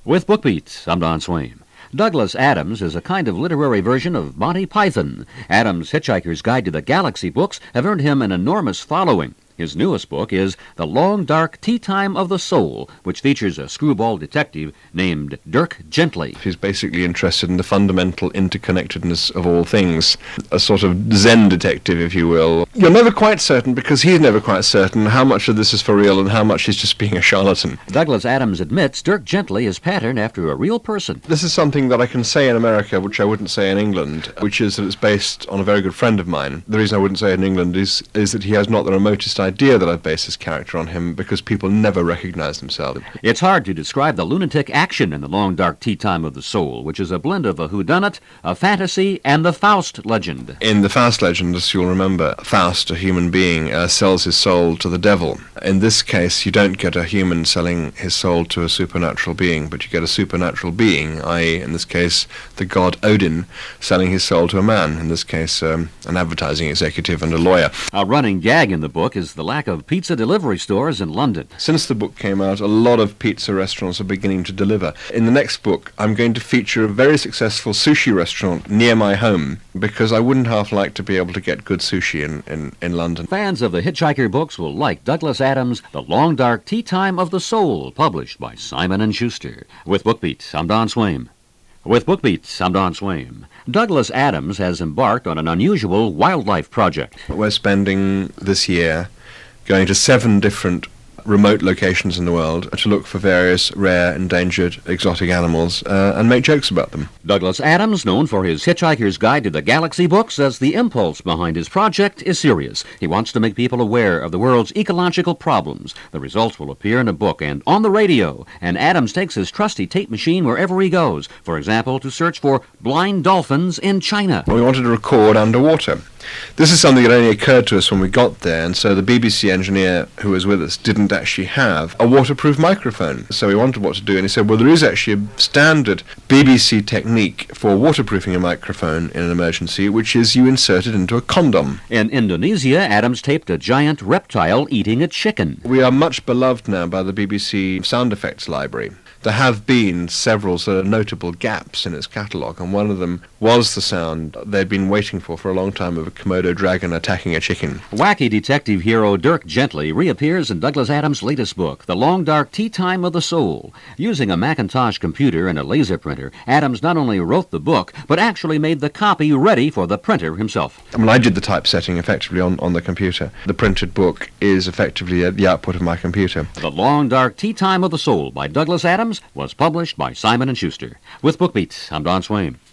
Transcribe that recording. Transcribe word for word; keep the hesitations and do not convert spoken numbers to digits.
With BookBeat, I'm Don Swaim. Douglas Adams is a kind of literary version of Monty Python. Adams' Hitchhiker's Guide to the Galaxy books have earned him an enormous following. His newest book is The Long Dark Tea Time of the Soul, which features a screwball detective named Dirk Gently. He's basically interested in the fundamental interconnectedness of all things, a sort of Zen detective, if you will. You're never quite certain, because he's never quite certain, how much of this is for real and how much he's just being a charlatan. Douglas Adams admits Dirk Gently is patterned after a real person. This is something that I can say in America, which I wouldn't say in England, which is that it's based on a very good friend of mine. The reason I wouldn't say it in England is, is that he has not the remotest idea that I base his character on him, because people never recognize themselves. It's hard to describe the lunatic action in The Long Dark Tea Time of the Soul, which is a blend of a whodunit, a fantasy, and the Faust legend. In the Faust legend, as you'll remember, Faust, a human being, uh, sells his soul to the devil. In this case, you don't get a human selling his soul to a supernatural being, but you get a supernatural being, that is, in this case, the god Odin, selling his soul to a man, in this case, um, an advertising executive and a lawyer. A running gag in the book is the lack of pizza delivery stores in London. Since the book came out, a lot of pizza restaurants are beginning to deliver. In the next book, I'm going to feature a very successful sushi restaurant near my home, because I wouldn't half like to be able to get good sushi in, in, in London. Fans of the Hitchhiker books will like Douglas Adams' The Long Dark Tea Time of the Soul, published by Simon and Schuster. With BookBeat, I'm Don Swaim. With BookBeat, I'm Don Swaim. Douglas Adams has embarked on an unusual wildlife project. We're spending this year going to seven different remote locations in the world to look for various rare, endangered, exotic animals uh, and make jokes about them. Douglas Adams, known for his Hitchhiker's Guide to the Galaxy books, says the impulse behind his project is serious. He wants to make people aware of the world's ecological problems. The results will appear in a book and on the radio, and Adams takes his trusty tape machine wherever he goes, for example, to search for blind dolphins in China. We wanted to record underwater. This is something that only occurred to us when we got there, and so the B B C engineer who was with us didn't actually have a waterproof microphone. So we wondered what to do, and he said, well, there is actually a standard B B C technique for waterproofing a microphone in an emergency, which is you insert it into a condom. In Indonesia, Adams taped a giant reptile eating a chicken. We are much beloved now by the B B C sound effects library. There have been several sort of notable gaps in its catalogue, and one of them was the sound they'd been waiting for for a long time of a Komodo dragon attacking a chicken. Wacky detective hero Dirk Gently reappears in Douglas Adams' latest book, The Long Dark Tea Time of the Soul. Using a Macintosh computer and a laser printer, Adams not only wrote the book, but actually made the copy ready for the printer himself. I mean, I did the typesetting effectively on, on the computer. The printed book is effectively the output of my computer. The Long Dark Tea Time of the Soul by Douglas Adams was published by Simon and Schuster. With BookBeat, I'm Don Swaim.